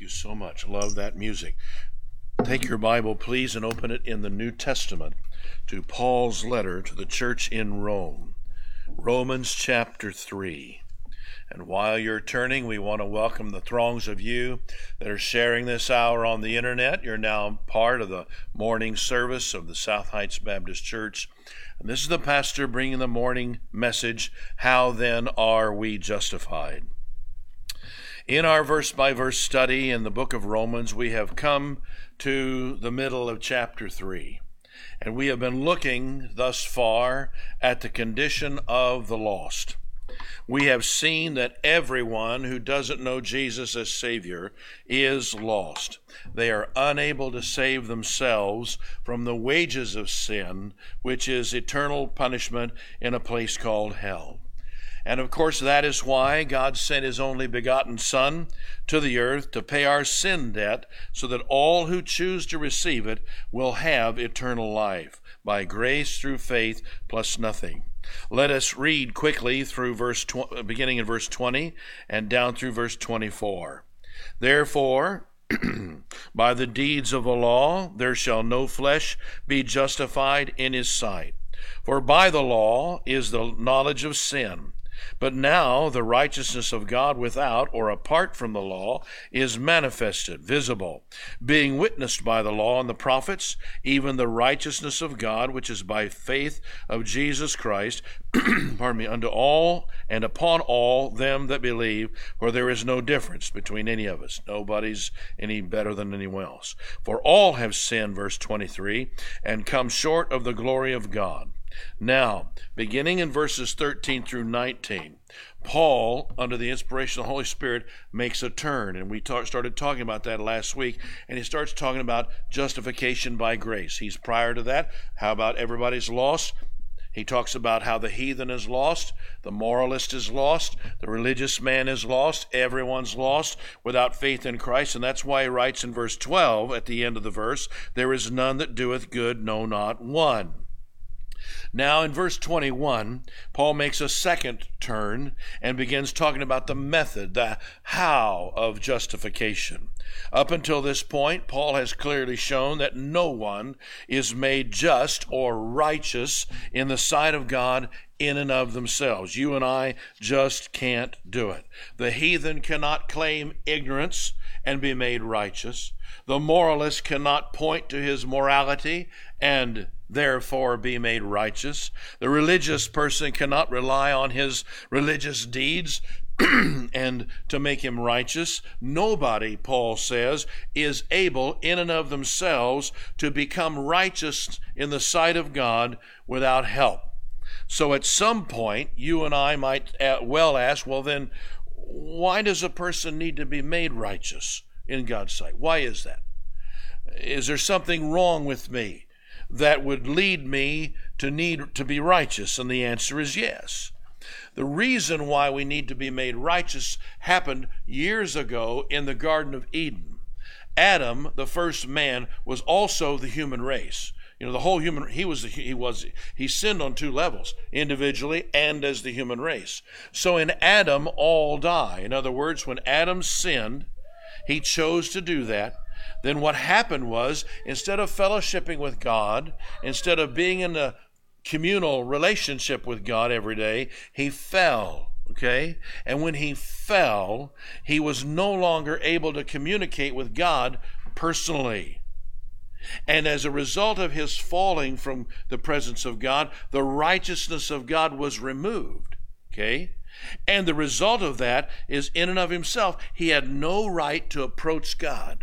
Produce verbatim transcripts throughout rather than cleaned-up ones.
so much. Love that music. Take your Bible, please, and open it in the New Testament to Paul's letter to the church in Rome, Romans chapter three. And while you're turning, we want to welcome the throngs of you that are sharing this hour on the internet. You're now part of the morning service of the South Heights Baptist Church. And this is the pastor bringing the morning message, How Then Are We Justified? In our verse-by-verse study in the book of Romans, we have come to the middle of chapter three. And we have been looking thus far at the condition of the lost. We have seen that everyone who doesn't know Jesus as Savior is lost. They are unable to save themselves from the wages of sin, which is eternal punishment in a place called hell. And of course, that is why God sent His only begotten Son to the earth to pay our sin debt, so that all who choose to receive it will have eternal life, by grace through faith plus nothing. Let us read quickly through verse tw- beginning in verse twenty and down through verse twenty-four. Therefore, by the deeds of the law there shall no flesh be justified in his sight. For by the law is the knowledge of sin. But now the righteousness of God without or apart from the law is manifested, visible, being witnessed by the law and the prophets, even the righteousness of God, which is by faith of Jesus Christ, pardon me, unto all and upon all them that believe, for there is no difference between any of us. Nobody's any better than anyone else. For all have sinned, verse twenty-three, and come short of the glory of God. Now, beginning in verses thirteen through nineteen, Paul, under the inspiration of the Holy Spirit, makes a turn, and we talk, started talking about that last week, and he starts talking about justification by grace. He's prior to that. How about everybody's lost? He talks about how the heathen is lost, the moralist is lost, the religious man is lost, everyone's lost without faith in Christ, and that's why he writes in verse twelve, at the end of the verse, there is none that doeth good, no, not one. Now in verse twenty-one, Paul makes a second turn and begins talking about the method, the how of justification. Up until this point, Paul has clearly shown that no one is made just or righteous in the sight of God in and of themselves. You and I just can't do it. The heathen cannot claim ignorance and be made righteous. The moralist cannot point to his morality and therefore be made righteous. The religious person cannot rely on his religious deeds and to make him righteous. Nobody, Paul says, is able in and of themselves to become righteous in the sight of God without help. So at some point, you and I might well ask, well then, why does a person need to be made righteous in God's sight? Why is that? Is there something wrong with me that would lead me to need to be righteous? And the answer is yes. The reason why we need to be made righteous happened years ago in the Garden of Eden. Adam, the first man, was also the human race. You know, the whole human, he was, he was, he sinned on two levels, individually and as the human race. So in Adam, all die. In other words, when Adam sinned, he chose to do that. Then what happened was, instead of fellowshipping with God, instead of being in a communal relationship with God every day, he fell, okay? And when he fell, he was no longer able to communicate with God personally. And as a result of his falling from the presence of God, the righteousness of God was removed, okay? And the result of that is, in and of himself, he had no right to approach God.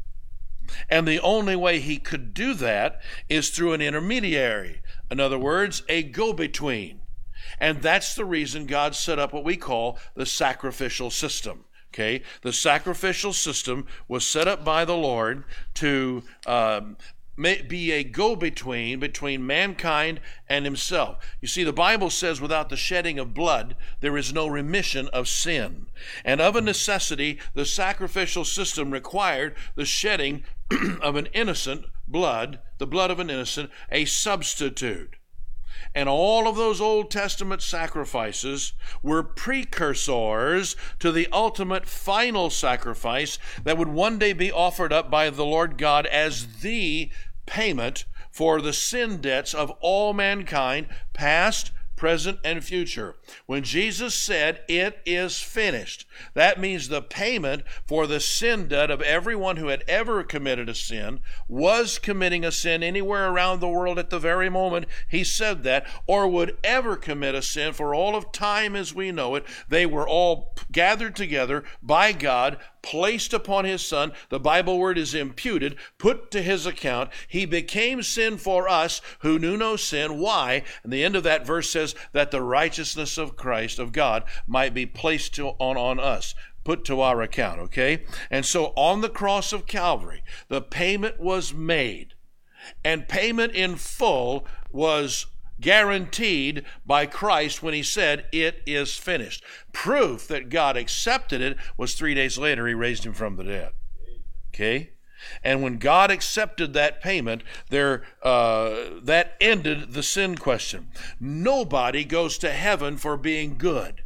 And the only way he could do that is through an intermediary. In other words, a go-between. And that's the reason God set up what we call the sacrificial system. Okay? The sacrificial system was set up by the Lord to um, be a go-between between mankind and himself. You see, the Bible says without the shedding of blood, there is no remission of sin. And of a necessity, the sacrificial system required the shedding of an innocent blood, the blood of an innocent, a substitute. And all of those Old Testament sacrifices were precursors to the ultimate final sacrifice that would one day be offered up by the Lord God as the payment for the sin debts of all mankind, past, present, and future. When Jesus said, "It is finished," that means the payment for the sin debt of everyone who had ever committed a sin, was committing a sin anywhere around the world at the very moment he said that, or would ever commit a sin for all of time as we know it. They were all gathered together by God, placed upon his Son. The Bible word is imputed, put to his account. He became sin for us who knew no sin. Why? And the end of that verse says that the righteousness of Christ, of God, might be placed to, on, on us, put to our account, okay? And so on the cross of Calvary, the payment was made, and payment in full was guaranteed by Christ when he said, "It is finished." Proof that God accepted it was three days later he raised him from the dead. Okay? And when God accepted that payment, there uh, that ended the sin question. Nobody goes to heaven for being good.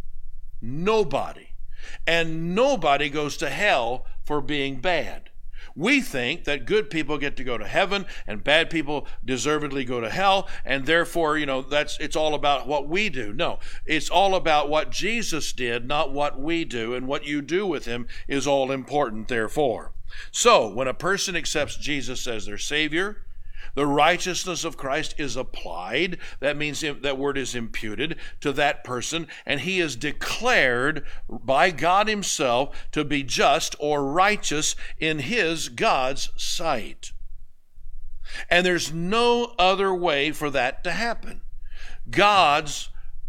Nobody. And nobody goes to hell for being bad. We think that good people get to go to heaven and bad people deservedly go to hell, and therefore, you know, that's it's all about what we do. No, it's all about what Jesus did, not what we do, and what you do with him is all important, therefore. So, when a person accepts Jesus as their Savior, the righteousness of Christ is applied. That means that word is imputed to that person, and he is declared by God himself to be just or righteous in his, God's, sight. And there's no other way for that to happen. God's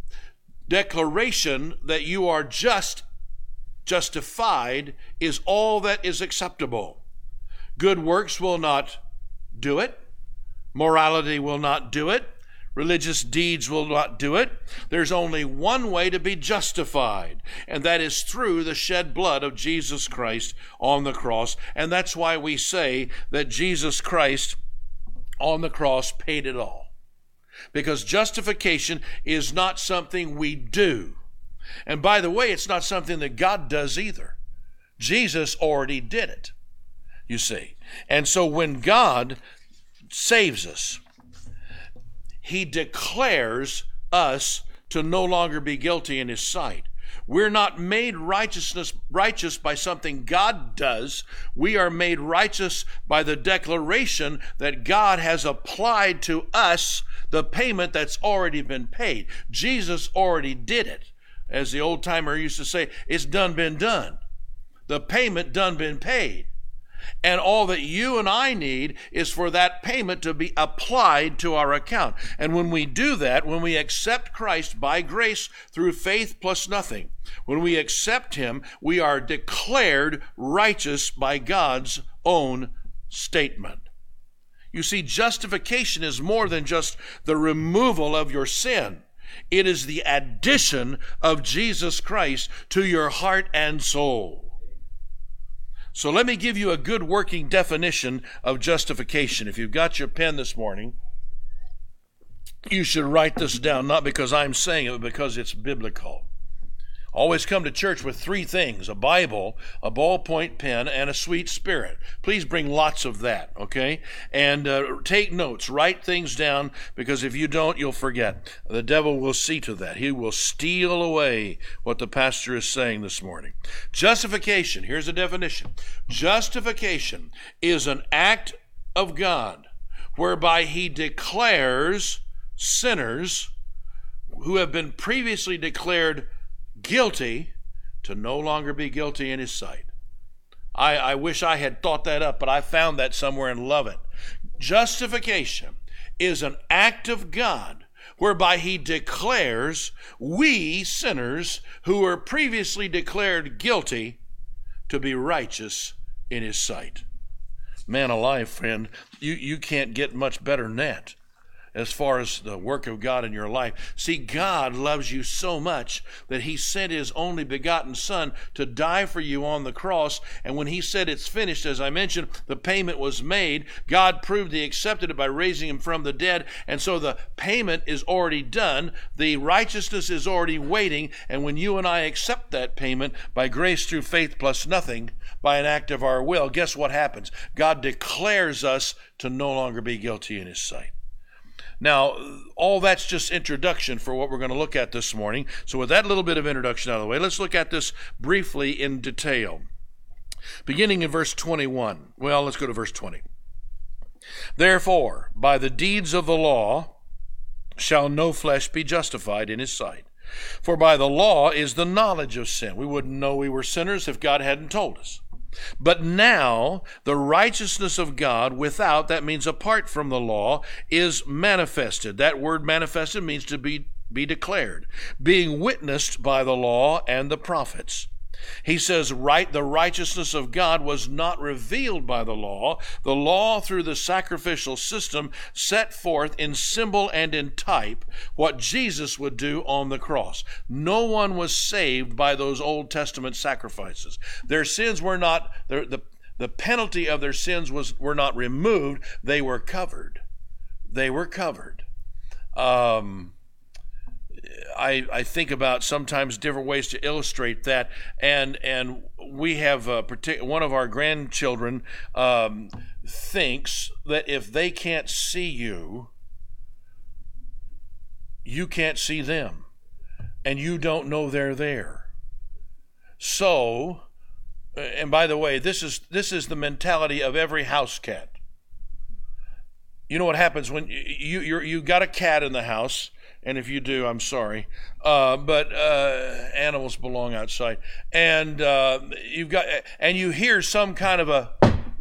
declaration that you are just, justified, is all that is acceptable. Good works will not do it. Morality will not do it. Religious deeds will not do it. There's only one way to be justified, and that is through the shed blood of Jesus Christ on the cross. And that's why we say that Jesus Christ on the cross paid it all. Because justification is not something we do. And by the way, it's not something that God does either. Jesus already did it, you see. And so when God saves us, he declares us to no longer be guilty in his sight. We're not made righteousness righteous by something God does. We are made righteous by the declaration that God has applied to us the payment that's already been paid. Jesus already did it. As the old timer used to say, it's done been done. The payment done been paid. And all that you and I need is for that payment to be applied to our account. And when we do that, when we accept Christ by grace through faith plus nothing, when we accept him, we are declared righteous by God's own statement. You see, justification is more than just the removal of your sin. It is the addition of Jesus Christ to your heart and soul. So let me give you a good working definition of justification. If you've got your pen this morning, you should write this down, not because I'm saying it, but because it's biblical. Always come to church with three things: a Bible, a ballpoint pen, and a sweet spirit. Please bring lots of that, okay? And uh, take notes, write things down, because if you don't, you'll forget. The devil will see to that. He will steal away what the pastor is saying this morning. Justification, here's a definition. Justification is an act of God whereby he declares sinners who have been previously declared guilty to no longer be guilty in his sight. I, I wish I had thought that up, but I found that somewhere and love it. Justification is an act of God whereby he declares we sinners who were previously declared guilty to be righteous in his sight. Man alive, friend, you, you can't get much better than that. as far as the work of God in your life. See, God loves you so much that he sent his only begotten Son to die for you on the cross. And when he said it's finished, as I mentioned, the payment was made. God proved he accepted it by raising him from the dead. And so the payment is already done. The righteousness is already waiting. And when you and I accept that payment by grace through faith plus nothing, by an act of our will, guess what happens? God declares us to no longer be guilty in his sight. Now, all that's just introduction for what we're going to look at this morning. So with that little bit of introduction out of the way, let's look at this briefly in detail. Beginning in verse twenty-one. Well, let's go to verse twenty. Therefore, by the deeds of the law shall no flesh be justified in his sight. For by the law is the knowledge of sin. We wouldn't know we were sinners if God hadn't told us. But now the righteousness of God without, that means apart from the law, is manifested. That word manifested means to be, be declared, being witnessed by the law and the prophets. He says, right, the righteousness of God was not revealed by the law. The law, through the sacrificial system, set forth in symbol and in type what Jesus would do on the cross. No one was saved by those Old Testament sacrifices. Their sins were not, the, the, the penalty of their sins was were not removed. They were covered. They were covered. Um... I, I think about sometimes different ways to illustrate that, and and we have a partic- one of our grandchildren um, thinks that if they can't see you, you can't see them, and you don't know they're there. So, and by the way, this is this is the mentality of every house cat. You know what happens when you you you got a cat in the house. And if you do, I'm sorry. Uh, but uh, animals belong outside. And uh, you've got, and you hear some kind of a,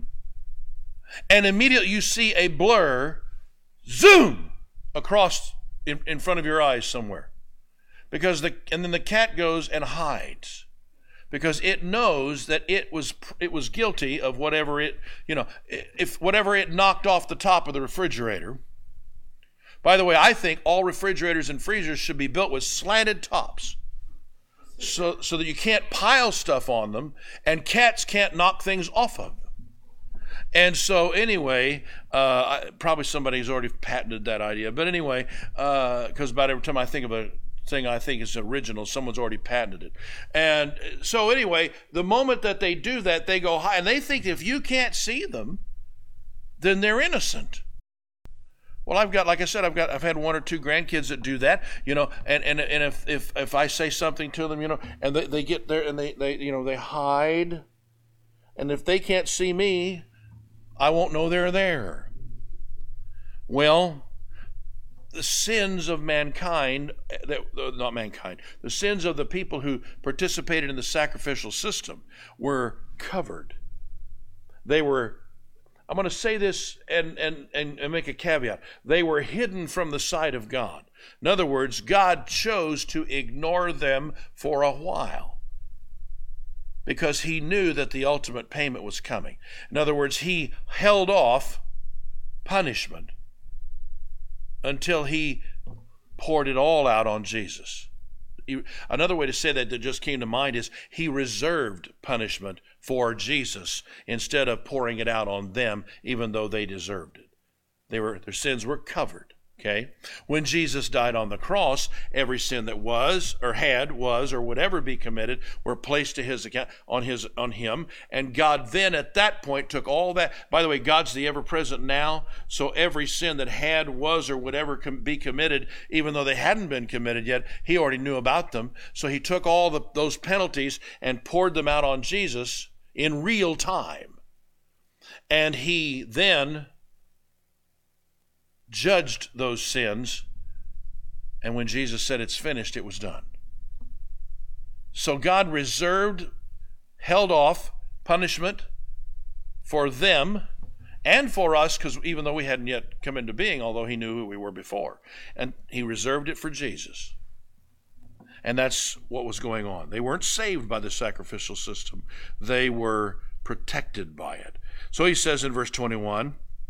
and immediately you see a blur, zoom, across in, in front of your eyes somewhere. Because the, and then the cat goes and hides. Because it knows that it was it was guilty of whatever it, you know, if whatever it knocked off the top of the refrigerator. By the way, I think all refrigerators and freezers should be built with slanted tops so, so that you can't pile stuff on them and cats can't knock things off of them. And so anyway, uh, probably somebody's already patented that idea. But anyway, because uh, about every time I think of a thing I think is original, someone's already patented it. And so anyway, the moment that they do that, they go high. And they think if you can't see them, then they're innocent. Well, I've got, like I said, I've got, I've had one or two grandkids that do that, you know, and, and, and if, if, if I say something to them, you know, and they, they get there and they, they, you know, they hide, and if they can't see me, I won't know they're there. Well, the sins of mankind, that, not mankind, the sins of the people who participated in the sacrificial system were covered. They were I'm going to say this and, and, and, and make a caveat. They were hidden from the sight of God. In other words, God chose to ignore them for a while because he knew that the ultimate payment was coming. In other words, he held off punishment until he poured it all out on Jesus. He, another way to say that that just came to mind is he reserved punishment for Jesus instead of pouring it out on them, even though they deserved it. They were, their sins were covered. Okay? When Jesus died on the cross, every sin that was or had, was, or would ever be committed were placed to his account on his on him. And God then at that point took all that. By the way, God's the ever-present now. So every sin that had, was, or would ever com- be committed, even though they hadn't been committed yet, he already knew about them. So he took all the, those penalties and poured them out on Jesus in real time. And he then judged those sins, and when Jesus said it's finished, it was done. So God reserved, held off punishment for them and for us, because even though we hadn't yet come into being, although he knew who we were before, and he reserved it for Jesus. And that's what was going on. They weren't saved by the sacrificial system. They were protected by it. So he says in verse twenty-one,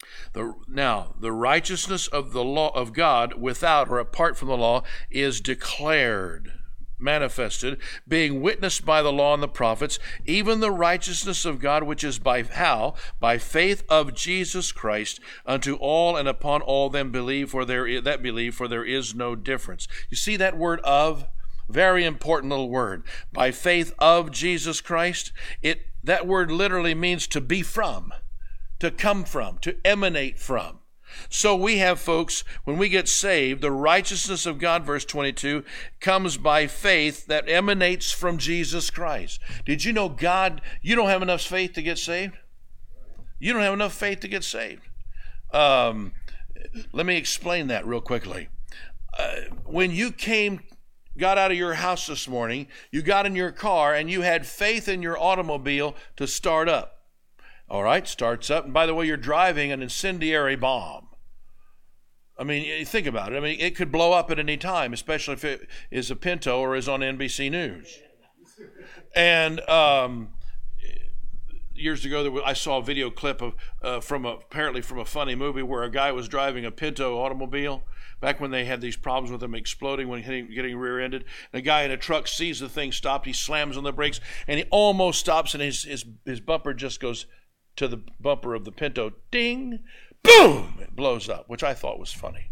The, now, the righteousness of the law of God without or apart from the law is declared, manifested, being witnessed by the law and the prophets, even the righteousness of God, which is by how? By faith of Jesus Christ, unto all and upon all them believe, for there is, that believe, for there is no difference. You see that word of? Very important little word. By faith of Jesus Christ, it that word literally means to be from, to come from, to emanate from. So we have, folks, when we get saved, the righteousness of God, verse twenty-two, comes by faith that emanates from Jesus Christ. Did you know God, you don't have enough faith to get saved? You don't have enough faith to get saved. Um, let me explain that real quickly. Uh, when you came, got out of your house this morning, you got in your car and you had faith in your automobile to start up. All right, starts up. And by the way, you're driving an incendiary bomb. I mean, you think about it. I mean, it could blow up at any time, especially if it is a Pinto or is on N B C News. And um, years ago, there was, I saw a video clip of uh, from a, apparently from a funny movie where a guy was driving a Pinto automobile back when they had these problems with them exploding when hitting, getting rear-ended. And a guy in a truck sees the thing stopped. He slams on the brakes, and he almost stops, and his his, his bumper just goes to the bumper of the Pinto, ding, boom, it blows up, which I thought was funny.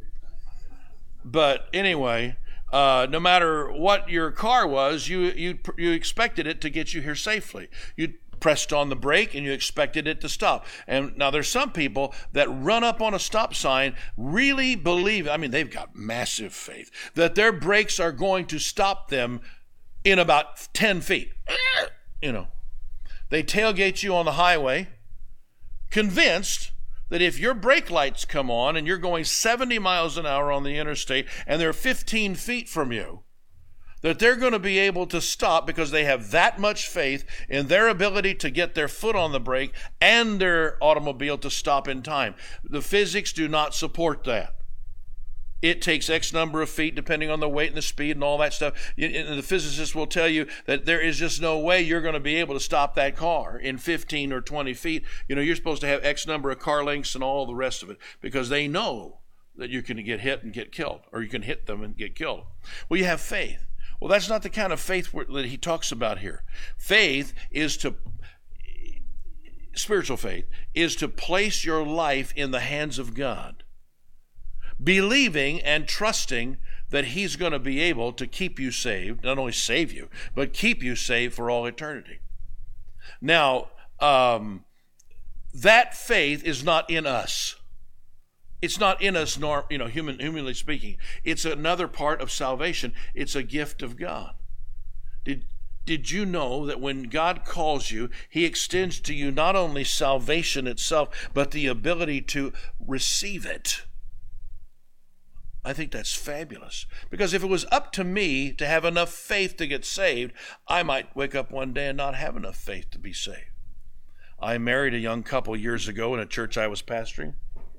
But anyway, uh, no matter what your car was, you you you expected it to get you here safely. You pressed on the brake and you expected it to stop. And now there's some people that run up on a stop sign, really believe, I mean, they've got massive faith, that their brakes are going to stop them in about ten feet. You know. They tailgate you on the highway, convinced that if your brake lights come on and you're going seventy miles an hour on the interstate and they're fifteen feet from you, that they're going to be able to stop because they have that much faith in their ability to get their foot on the brake and their automobile to stop in time. The physics do not support that. It takes X number of feet, depending on the weight and the speed and all that stuff. And the physicists will tell you that there is just no way you're going to be able to stop that car in fifteen or twenty feet. You know, you're supposed to have X number of car lengths and all the rest of it because they know that you can get hit and get killed, or you can hit them and get killed. Well, you have faith. Well, that's not the kind of faith that he talks about here. Faith is to, spiritual faith, is to place your life in the hands of God, believing and trusting that he's going to be able to keep you saved, not only save you, but keep you saved for all eternity. Now, um, that faith is not in us. It's not in us, nor, you know, human, humanly speaking. It's another part of salvation. It's a gift of God. Did, did you know that when God calls you, he extends to you not only salvation itself, but the ability to receive it? I think that's fabulous. Because if it was up to me to have enough faith to get saved, I might wake up one day and not have enough faith to be saved. I married a young couple years ago in a church I was pastoring.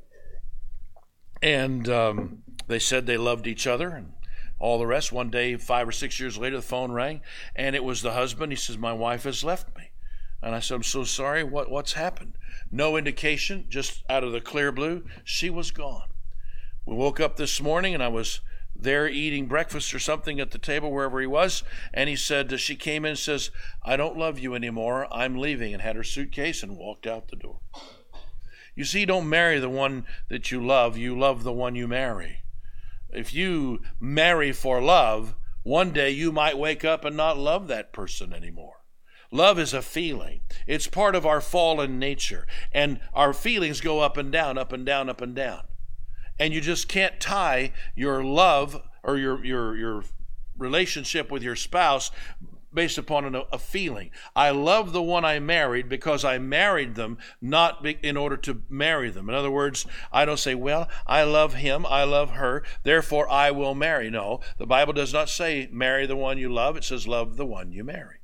And um, they said they loved each other and all the rest. One day, five or six years later, the phone rang, and it was the husband. He says, "My wife has left me." And I said, "I'm so sorry. What, what's happened?" No indication, just out of the clear blue, she was gone. We woke up this morning, and I was there eating breakfast or something at the table, wherever he was, and he said, she came in and says, "I don't love you anymore. I'm leaving," and had her suitcase and walked out the door. You see, you don't marry the one that you love. You love the one you marry. If you marry for love, one day you might wake up and not love that person anymore. Love is a feeling. It's part of our fallen nature. And our feelings go up and down, up and down, up and down. And you just can't tie your love or your your your relationship with your spouse based upon an, a feeling. I love the one I married because I married them, not in order to marry them. In other words, I don't say, well, I love him, I love her, therefore I will marry. No, the Bible does not say marry the one you love. It says love the one you marry.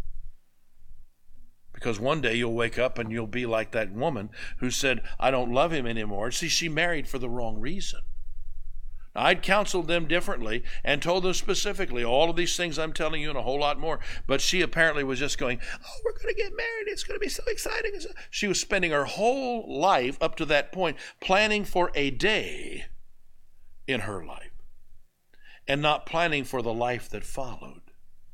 Because one day you'll wake up and you'll be like that woman who said, I don't love him anymore. See, she married for the wrong reason. I'd counseled them differently and told them specifically all of these things I'm telling you and a whole lot more. But she apparently was just going, oh, we're going to get married. It's going to be so exciting. She was spending her whole life up to that point planning for a day in her life and not planning for the life that followed.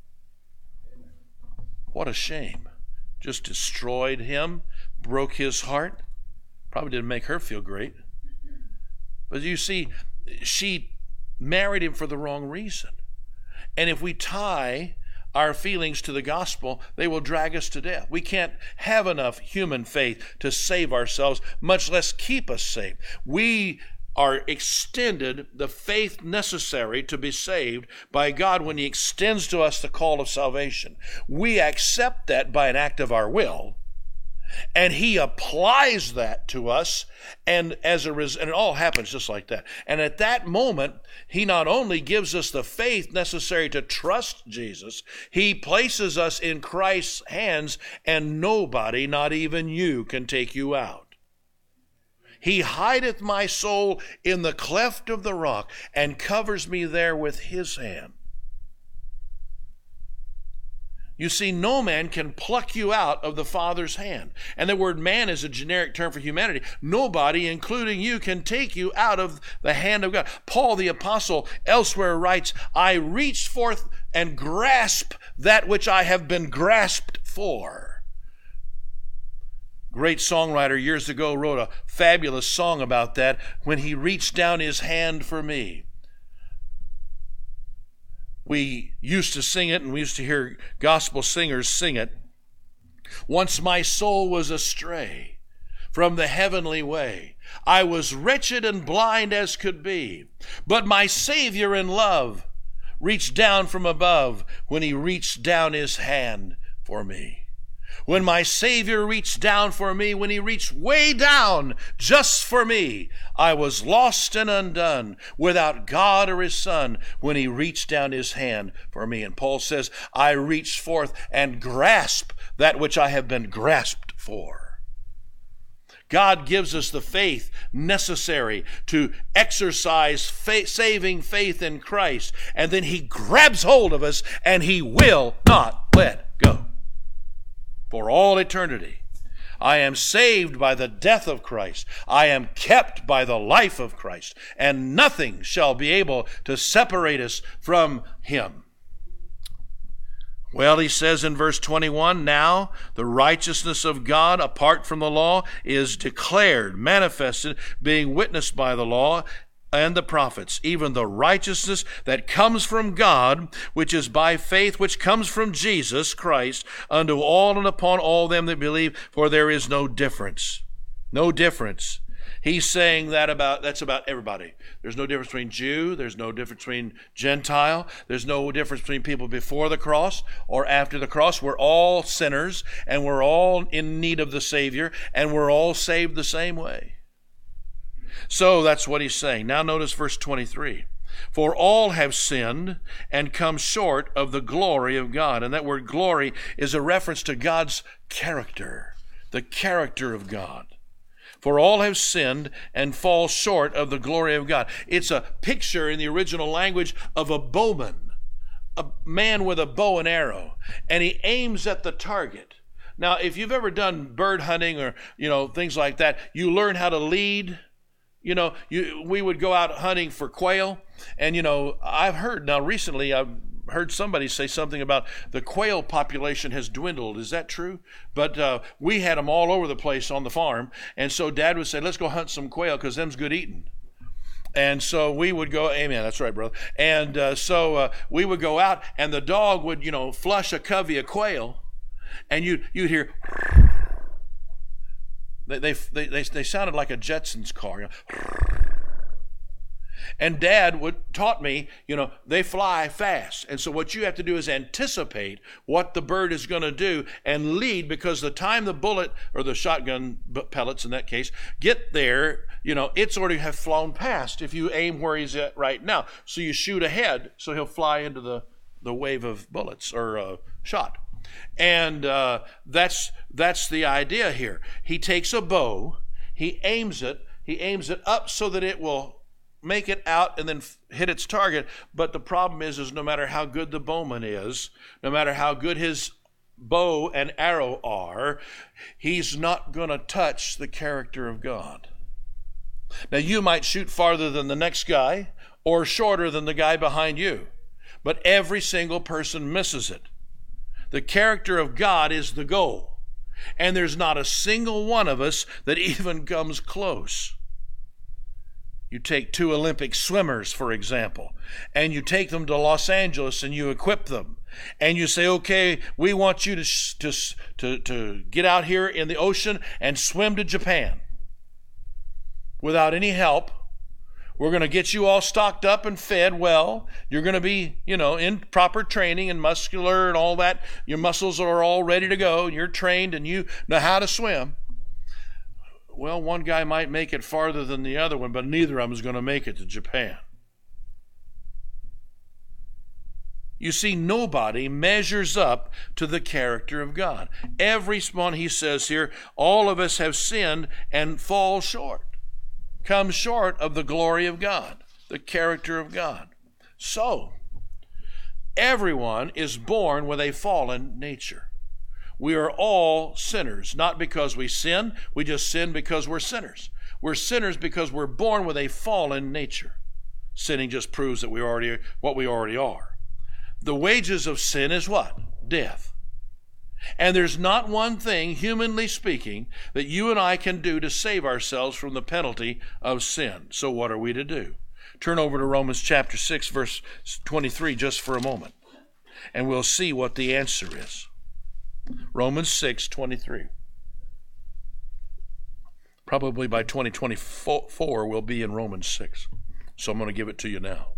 What a shame. Just destroyed him, broke his heart. Probably didn't make her feel great. But you see, she married him for the wrong reason. And if we tie our feelings to the gospel, they will drag us to death. We can't have enough human faith to save ourselves, much less keep us saved. We are extended the faith necessary to be saved by God when he extends to us the call of salvation. We accept that by an act of our will, and he applies that to us, and as a result, and it all happens just like that. And at that moment, he not only gives us the faith necessary to trust Jesus, he places us in Christ's hands, and nobody, not even you, can take you out. He hideth my soul in the cleft of the rock, and covers me there with his hand. You see, no man can pluck you out of the Father's hand. And the word man is a generic term for humanity. Nobody, including you, can take you out of the hand of God. Paul the apostle elsewhere writes, I reach forth and grasp that which I have been grasped for. Great songwriter years ago wrote a fabulous song about that, when he reached down his hand for me. We used to sing it, and we used to hear gospel singers sing it. Once my soul was astray from the heavenly way. I was wretched and blind as could be. But my Savior in love reached down from above when he reached down his hand for me. When my Savior reached down for me, when he reached way down just for me, I was lost and undone, without God or his Son, when he reached down his hand for me. And Paul says, I reach forth and grasp that which I have been grasped for. God gives us the faith necessary to exercise faith, saving faith in Christ, and then he grabs hold of us, and he will not let go. For all eternity, I am saved by the death of Christ. I am kept by the life of Christ, and nothing shall be able to separate us from him. Well, he says in verse twenty-one, now the righteousness of God apart from the law is declared, manifested, being witnessed by the law and the prophets, even the righteousness that comes from God, which is by faith, which comes from Jesus Christ, unto all and upon all them that believe, for there is no difference. No difference. He's saying that about, that's about everybody. There's no difference between Jew, there's no difference between Gentile, there's no difference between people before the cross or after the cross. We're all sinners, and we're all in need of the Savior, and we're all saved the same way. So that's what he's saying. Now notice verse twenty-three. For all have sinned and come short of the glory of God. And that word glory is a reference to God's character, the character of God. For all have sinned and fall short of the glory of God. It's a picture in the original language of a bowman, a man with a bow and arrow, and he aims at the target. Now, if you've ever done bird hunting or, you know, things like that, you learn how to lead. You know, you, we would go out hunting for quail, and, you know, I've heard, now recently I've heard somebody say something about the quail population has dwindled. Is that true? But uh, we had them all over the place on the farm, and so Dad would say, let's go hunt some quail because them's good eating. And so we would go, amen, that's right, brother. And uh, so uh, we would go out, and the dog would, you know, flush a covey of quail, and you, you'd hear... They, they they they sounded like a Jetsons car. You know? And Dad would taught me, you know, they fly fast. And so what you have to do is anticipate what the bird is going to do and lead, because the time the bullet, or the shotgun pellets in that case, get there, you know, it's already have flown past if you aim where he's at right now. So you shoot ahead so he'll fly into the, the wave of bullets or uh, shot. And uh, that's that's the idea here. He takes a bow, he aims it, he aims it up so that it will make it out and then hit its target. But the problem is, is no matter how good the bowman is, no matter how good his bow and arrow are, he's not going to touch the character of God. Now, you might shoot farther than the next guy or shorter than the guy behind you, but every single person misses it. The character of God is the goal, and there's not a single one of us that even comes close. You take two Olympic swimmers, for example, and you take them to Los Angeles and you equip them, and you say, okay, we want you to, to, to, to get out here in the ocean and swim to Japan without any help. We're going to get you all stocked up and fed well. You're going to be, you know, in proper training and muscular and all that. Your muscles are all ready to go. You're trained and you know how to swim. Well, one guy might make it farther than the other one, but neither of them is going to make it to Japan. You see, nobody measures up to the character of God. Every one, he says here, all of us have sinned and fall short. Come short of the glory of God, the character of God. So, everyone is born with a fallen nature. We are all sinners, not because we sin. We just sin because we're sinners. We're sinners because we're born with a fallen nature. Sinning just proves that we already what we already are. The wages of sin is what? Death. And there's not one thing, humanly speaking, that you and I can do to save ourselves from the penalty of sin. So what are we to do? Turn over to Romans chapter six, verse twenty-three, just for a moment, and we'll see what the answer is. Romans six, twenty-three. Probably by twenty twenty-four, we'll be in Romans six. So I'm going to give it to you now.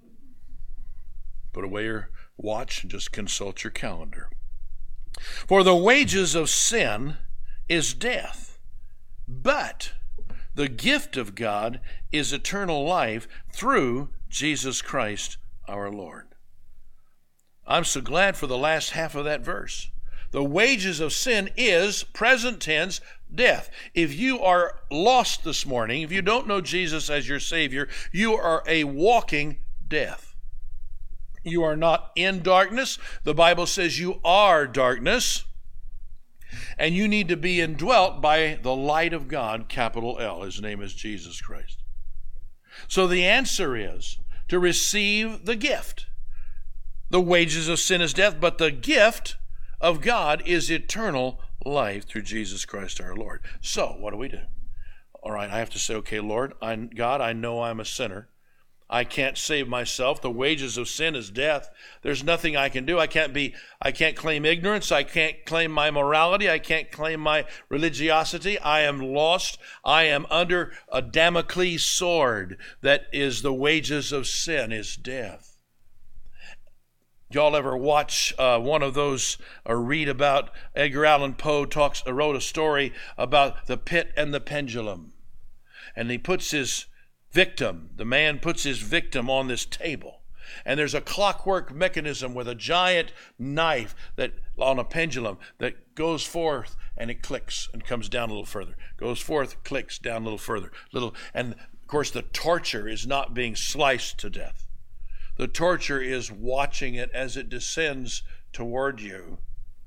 Put away your watch and just consult your calendar. For the wages of sin is death, but the gift of God is eternal life through Jesus Christ our Lord. I'm so glad for the last half of that verse. The wages of sin is, present tense, death. If you are lost this morning, if you don't know Jesus as your Savior, you are a walking death. You are not in darkness. The Bible says you are darkness. And you need to be indwelt by the light of God, capital L. His name is Jesus Christ. So the answer is to receive the gift. The wages of sin is death, but the gift of God is eternal life through Jesus Christ our Lord. So what do we do? All right, I have to say, okay, Lord, I, God, I know I'm a sinner. I can't save myself. The wages of sin is death. There's nothing I can do. I can't be, I can't claim ignorance. I can't claim my morality. I can't claim my religiosity. I am lost. I am under a Damocles sword that is the wages of sin is death. Y'all ever watch uh, one of those or read about Edgar Allan Poe talks, uh, wrote a story about the pit and the pendulum. And he puts his victim, the man puts his victim on this table. And there's a clockwork mechanism with a giant knife that on a pendulum that goes forth and it clicks and comes down a little further. Goes forth, clicks down a little further. Little, and of course the torture is not being sliced to death. The torture is watching it as it descends toward you,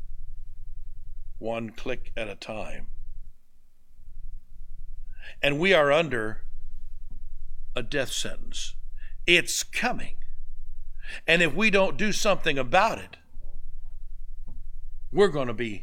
one click at a time. And we are under a death sentence. It's coming. And if we don't do something about it, we're going to be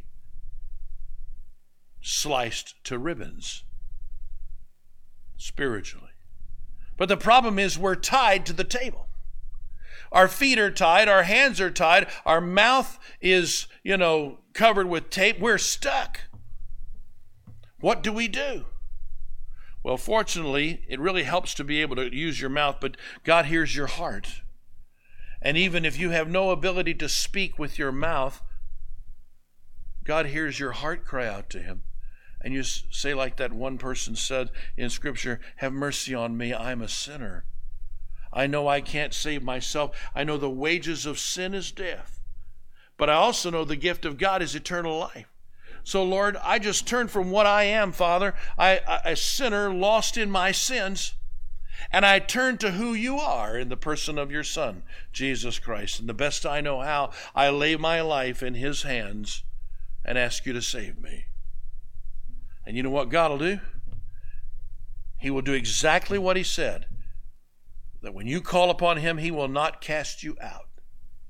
sliced to ribbons spiritually. But the problem is we're tied to the table. Our feet are tied, our hands are tied, our mouth is, you know, covered with tape. We're stuck. What do we do? Well, fortunately, it really helps to be able to use your mouth, but God hears your heart. And even if you have no ability to speak with your mouth, God hears your heart cry out to him. And you say like that one person said in Scripture, have mercy on me, I'm a sinner. I know I can't save myself. I know the wages of sin is death. But I also know the gift of God is eternal life. So, Lord, I just turn from what I am, Father, I, I, a sinner lost in my sins, And I turn to who you are in the person of your Son, Jesus Christ. And the best I know how, I lay my life in his hands and ask you to save me. And you know what God will do? He will do exactly what he said. That when you call upon him, he will not cast you out.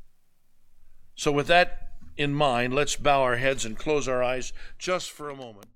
So with that in mind, let's bow our heads and close our eyes just for a moment.